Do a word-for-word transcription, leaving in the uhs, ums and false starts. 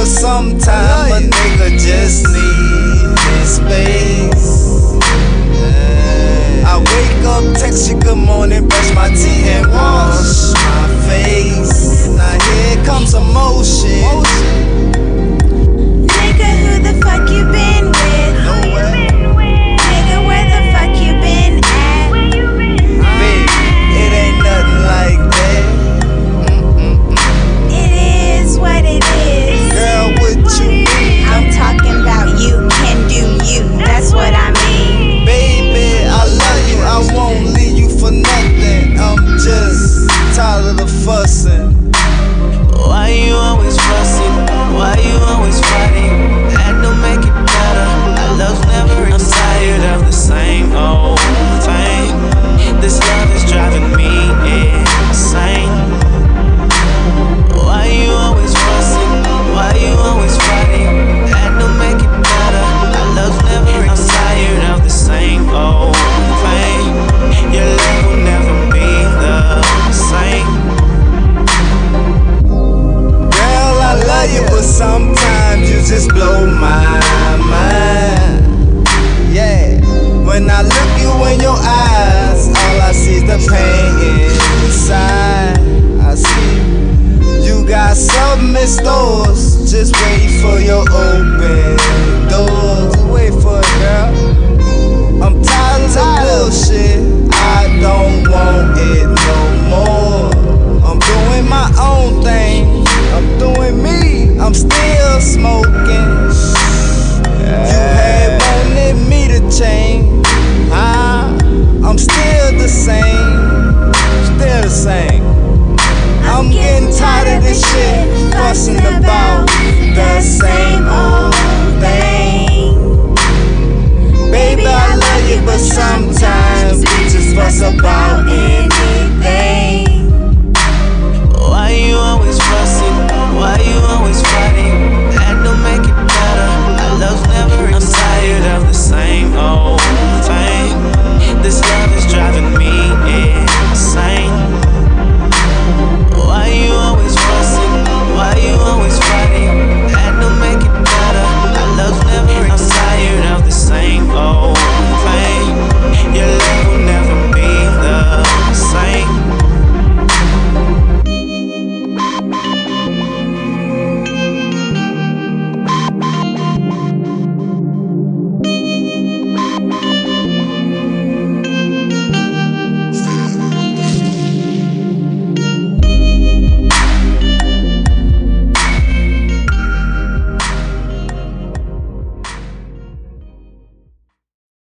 but sometimes a nigga just need his space. I wake up, text you good morning, brush my teeth and wash my face. Now here comes emotion. Nigga, who the fuck you been with? Nowhere. Nigga, where the fuck you been at? Baby, it ain't nothing like that. Mm-mm-mm. It is what it is. Girl, what you mean? I'm talking about you can do you. That's what I mean. Baby, I love you, I won't leave you for nothing. I'm just tired of the fussing. Why you always fussing? Why you always fighting? That don't make it better. Our love's never enough. I'm tired of the same old thing. This love is driving me insane. Why you always fussing? Why you always fighting? That don't make it better. Our love's never enough. I'm tired of the same old thing. Your love will never be the same. Girl, I love you, but sometimes you just blow my mind. Yeah, when I look you in your eyes, all I see is the pain inside. I see you got something in stores, just wait for your open